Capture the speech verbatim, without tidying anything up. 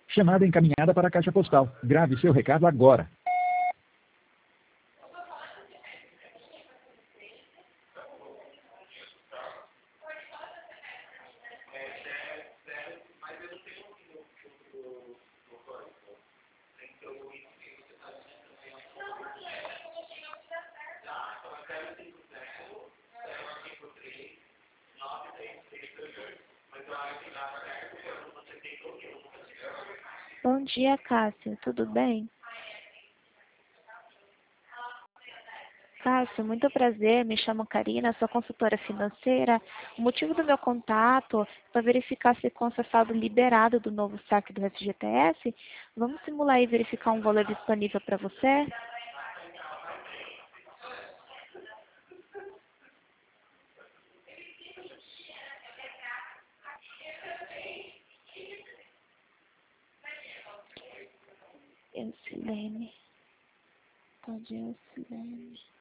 Chamada encaminhada para a caixa postal. Grave seu recado agora. Bom dia, Cássio. Tudo bem? Cássio, muito prazer. Me chamo Karina, sou consultora financeira. O motivo do meu contato é para verificar se consta saldo liberado do novo saque do F G T S. Vamos simular e verificar um valor disponível para você? Eucilene. Pode Eucilene.